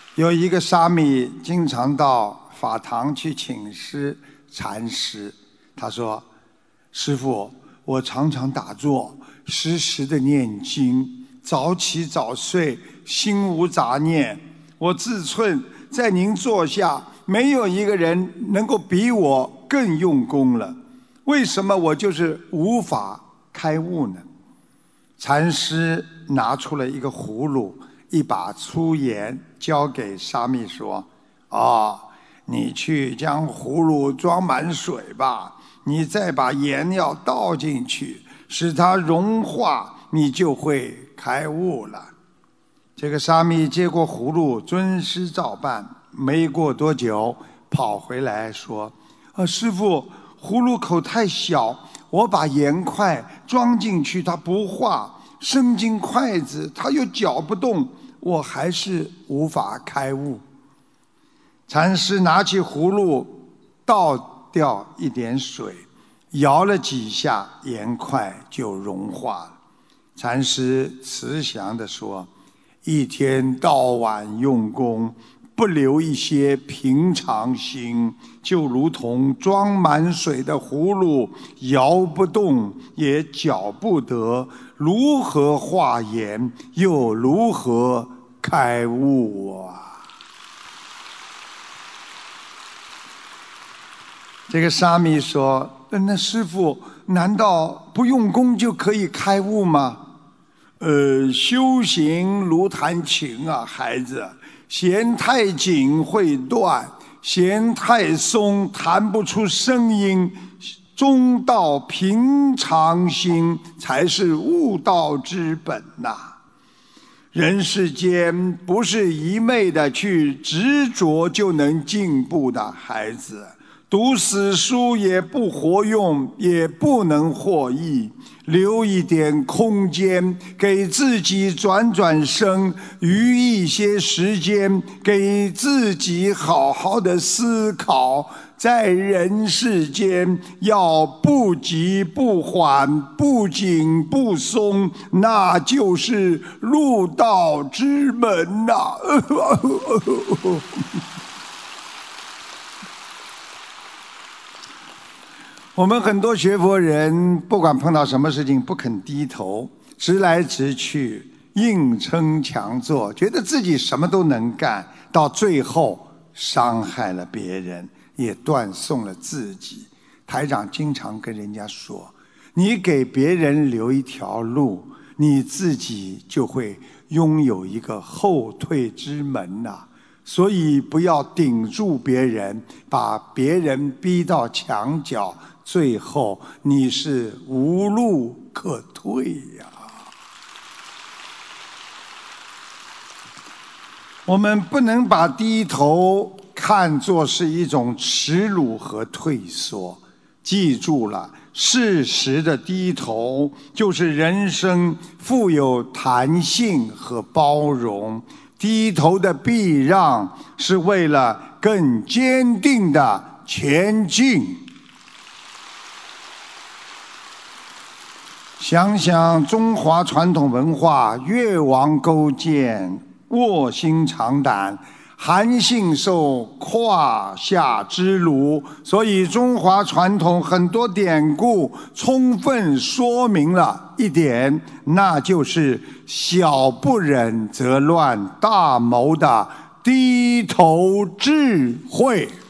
有一个沙弥经常到法堂去请示禅师，他说：“师父，我常常打坐，时时的念经，早起早睡，心无杂念。我自忖在您座下，没有一个人能够比我更用功了，为什么我就是无法开悟呢？”禅师拿出了一个葫芦，一把粗盐，交给沙弥说：“你去将葫芦装满水吧，你再把盐料倒进去，使它融化，你就会开悟了。”这个沙弥接过葫芦，遵师照办。没过多久，跑回来说：“师父，葫芦口太小，我把盐块装进去，它不化；伸进筷子，它又搅不动，我还是无法开悟。”禅师拿起葫芦，倒掉一点水，摇了几下，盐块就融化了。禅师慈祥地说：“一天到晚用功，不留一些平常心，就如同装满水的葫芦，摇不动也搅不得，如何化盐，又如何开悟啊？”这个沙弥说：“那师父，难道不用功就可以开悟吗？”修行如弹琴啊，孩子，弦太紧会断，弦太松弹不出声音，中道平常心才是悟道之本呐。人世间不是一昧的去执着就能进步的，孩子，读死书也不活用，也不能获益。留一点空间给自己转转身，余一些时间给自己好好的思考。在人世间要不急不缓，不紧不松，那就是入道之门呐。我们很多学佛人，不管碰到什么事情不肯低头，直来直去，硬撑强做，觉得自己什么都能干，到最后伤害了别人，也断送了自己。台长经常跟人家说，你给别人留一条路，你自己就会拥有一个后退之门呐。所以不要顶住别人，把别人逼到墙角，最后你是无路可退呀。我们不能把低头看作是一种耻辱和退缩，记住了，适时的低头就是人生富有弹性和包容。低头的避让是为了更坚定的前进。想想中华传统文化，越王勾践，卧薪尝胆，韩信受胯下之辱，所以中华传统很多典故充分说明了一点，那就是小不忍则乱大谋的低头智慧。